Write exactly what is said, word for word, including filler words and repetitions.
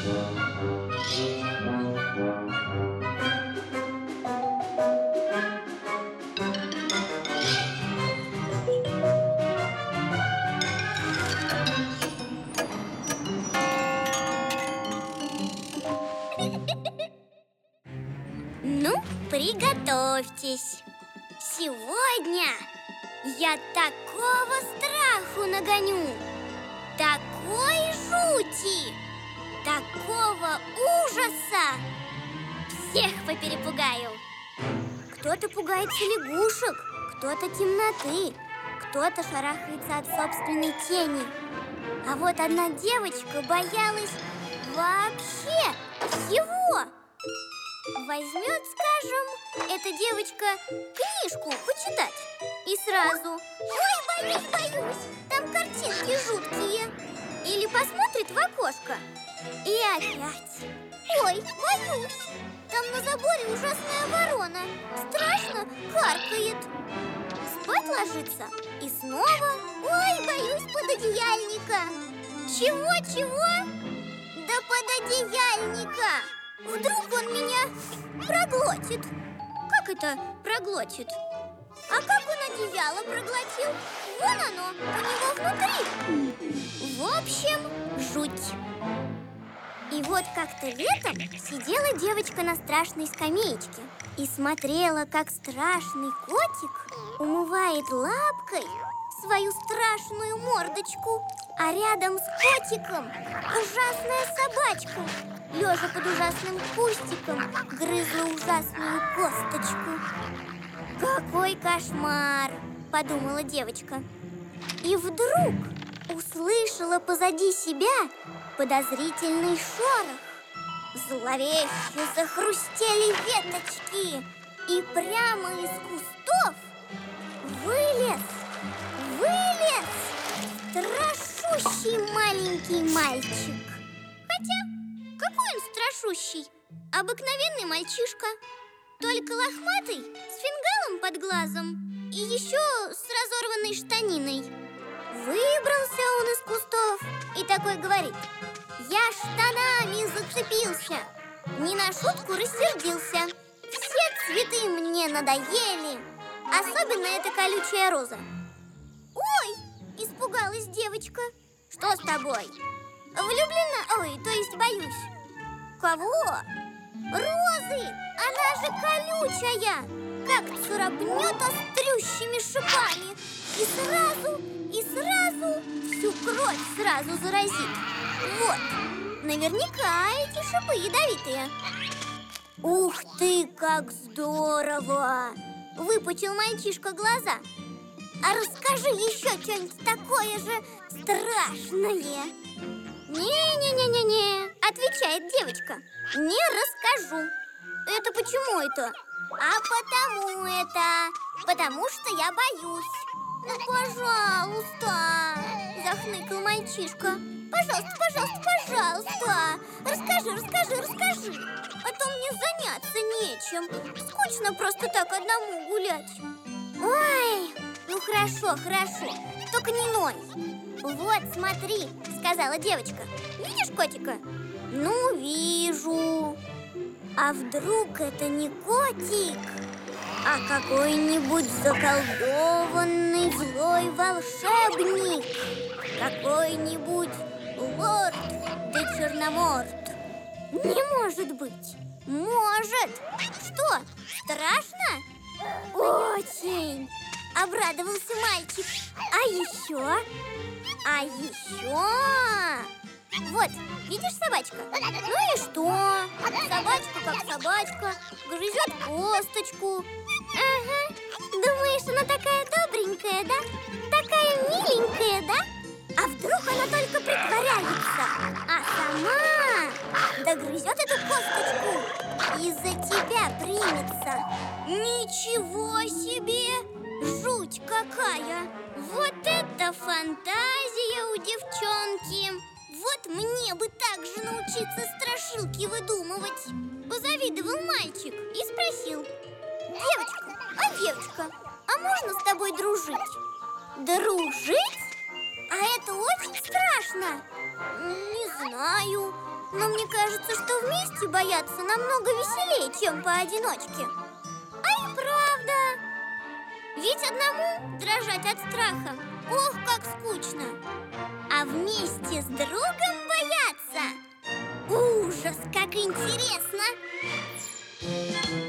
Ну, приготовьтесь. Сегодня я такого страху нагоню, такой жути, такого ужаса. Всех поперепугаю. Кто-то пугается лягушек, кто-то темноты, кто-то шарахается от собственной тени. А вот одна девочка боялась вообще всего. Возьмет, скажем, эта девочка книжку почитать и сразу: ой, боюсь, боюсь, там картинки жуткие. Или посмотрит в окошко и опять: ой, боюсь, там на заборе ужасная ворона, страшно каркает. Спать ложится и снова: ой, боюсь пододеяльника. Чего-чего? Да пододеяльника! Вдруг он меня проглотит. Как это проглотит? А как он одеяло проглотил? Вон оно, у него внутри. В общем, жуть. И вот как-то летом сидела девочка на страшной скамеечке и смотрела, как страшный котик умывает лапкой свою страшную мордочку. А рядом с котиком ужасная собачка, лежа под ужасным кустиком, грызла ужасную косточку. Какой кошмар, подумала девочка. И вдруг услышала позади себя подозрительный шорох. Зловеще захрустели веточки, и прямо из кустов вылез, вылез страшущий маленький мальчик. Хотя, какой он страшущий? Обыкновенный мальчишка, только лохматый, с фингалом под глазом и еще с разорванной штаниной. Выбрался он из кустов и такой говорит: я штанами зацепился, не на шутку рассердился. Все цветы мне надоели, особенно эта колючая роза. Ой, испугалась девочка. Что с тобой? Влюблена? Ой, то есть боюсь. Кого? Розы! Она же колючая! Как царапнет острющими шипами. И сразу, и сразу всю кровь сразу заразит. Вот, наверняка эти шипы ядовитые. Ух ты, как здорово! Выпучил мальчишка глаза. А расскажи еще что-нибудь такое же страшное. Не-не-не-не-не, отвечает девочка. Не расскажу. Это почему это? А потому это. Потому что я боюсь. Ну, пожалуйста, захныкал мальчишка. Пожалуйста, пожалуйста, пожалуйста. Расскажи, расскажи, расскажи. А то мне заняться нечем. Скучно просто так одному гулять. Ой, ну хорошо, хорошо, только не ной. Вот, смотри, сказала девочка. Видишь котика? Ну, вижу. А вдруг это не котик, а какой-нибудь заколдованный злой волшебник? Какой-нибудь лорд де Черноморд? Не может быть. Может. Что, страшно? Очень. Обрадовался мальчик. А еще? А еще? Вот, видишь собачка? Ну и что? Собачка как собачка, грызет косточку. Ага. Думаешь, она такая добренькая, да? Такая миленькая, да? А вдруг она только притворяется, а сама догрызет эту косточку и за тебя примется? Ничего себе! Жуть какая! Вот это фантазия у девчонки! Вот мне бы так же научиться страшилки выдумывать. Позавидовал мальчик и спросил: девочка, а девочка, а можно с тобой дружить? Дружить? А это очень страшно. Не знаю. Но мне кажется, что вместе бояться намного веселее, чем поодиночке. А и правда. Ведь одному дрожать от страха, ох, как скучно. А вместе с другом бояться. Ужас, как интересно!